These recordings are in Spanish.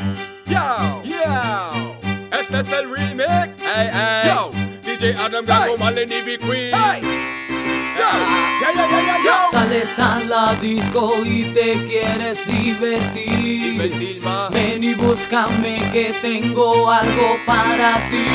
Este es el remix. Yo, DJ Adam, Gago, Malen y B-Queen. Sales a la disco y te quieres divertir. Ven y búscame que tengo algo para ti.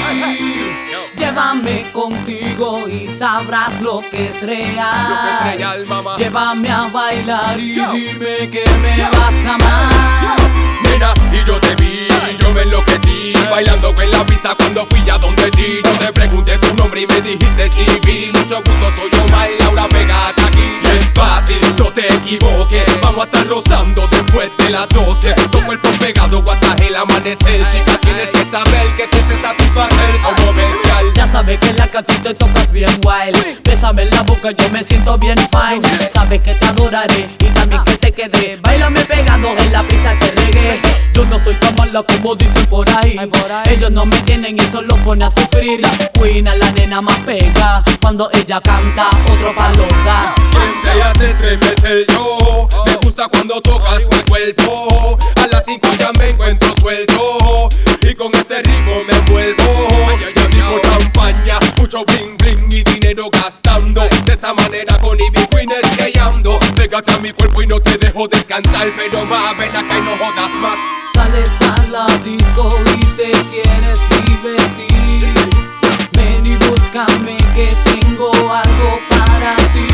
Llévame contigo y sabrás lo que es real. Mamá. Llévame a bailar y dime que me vas a amar. Mira, y yo te vi, yo me enloquecí bailando en la pista cuando fui a donde ti. Yo te pregunté tu nombre y me dijiste sí, vi. Mucho gusto, soy Omar, Laura, pégate aquí. Y es fácil, no te equivoques. Vamos a estar rozando después de las 12. Tu cuerpo pegado hasta el amanecer. Chica, tienes que saber que te hace satisfacer como bestial. Ya sabes que en la cancha te tocas bien wild. Bésame en la boca, yo me siento bien fine. Sabes que te adoraré y también que te quedé. Báilame pegado en la pista que regué. Yo no soy tan mala como dicen por ahí. Ellos no me tienen y eso los pone a sufrir. Queen a la nena más pega. Cuando ella canta, otro palo da. Quien te hace estremecer yo. Me gusta cuando tocas mi cuerpo. A las 5 ya me encuentro suelto. Y con este ritmo me envuelvo. Yo digo champaña, mucho bling bling y dinero gastando. De esta manera con Ivy Queen es que ando. Pégate a mi cuerpo y no te dejo descansar. Pero va, ven acá y no jodas más. Sales a la disco y te quieres divertir. Ven y búscame que tengo algo para ti.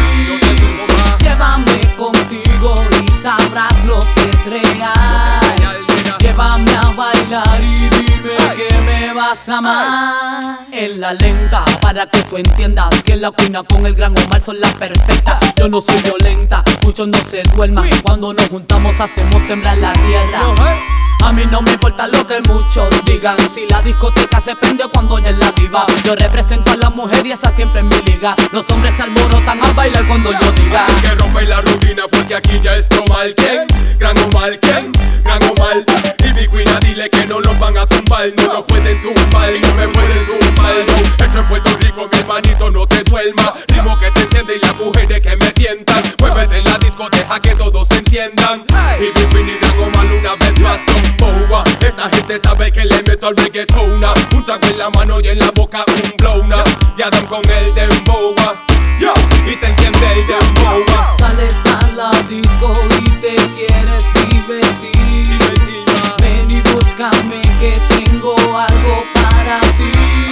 Llévame contigo y sabrás lo que es real. Llévame a bailar y dime que me vas a amar. En la lenta, para que tú entiendas que la cuina con el gran Omar son las perfectas. Yo no soy violenta, muchos no se duerman. Cuando nos juntamos hacemos temblar la tierra. A mí no me importa lo que muchos digan. Si la discoteca se prende cuando ella es la diva. Yo represento a la mujer y esa siempre es mi liga. Los hombres se alborotan a bailar cuando yo diga. Así que rompe la rutina porque aquí ya es Omar. ¿Quién? Gran Omar, ¿quién? Gran Omar. Y mi cuina dile que no los van a tumbar. No nos pueden tumbar, no me pueden tumbar. Yo hecho en Puerto Rico, mi hermanito, no te duermas. Ritmo que te enciende y las mujeres que me tientan. Muévete en la disco, deja que todos se entiendan. Y mi cuina y Gran Omar una vez más son boa. Esta gente sabe que le meto al reggaetona. Un trago en la mano y en la boca un blowna. Y Adam con el dembowa. Yo, y te enciende el dembowa. Sales a la disco y te quieres divertir. Ven y búscame que tengo algo para ti.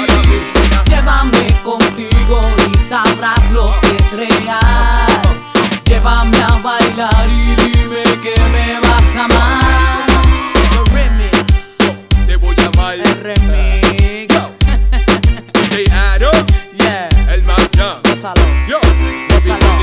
Llévame contigo y sabrás lo que es real. Llévame a bailar y dime que me vas a amar. The remix. Te voy a amar. El remix. DJ Adam. Yeah. El Magna. Gózalo. Yo. Gózalo.